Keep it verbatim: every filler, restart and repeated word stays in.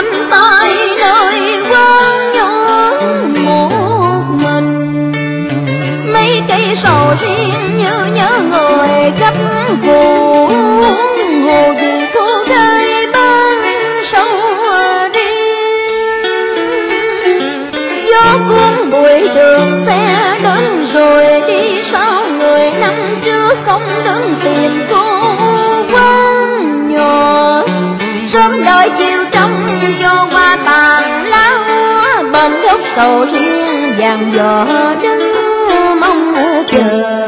khoanh tay nơi quán nhung một mình. Mấy cây sầu riêng như nhớ người gấp vụ hồ vì thu gai ban sâu đi. Gió cuốn bụi đường xe đến rồi đi, sao người năm trước không đến tìm cô quán nhỏ. Sớm đợi chiều trong cho hoa tàn lá, bên gốc sầu riêng vàng gió đứng mong chờ.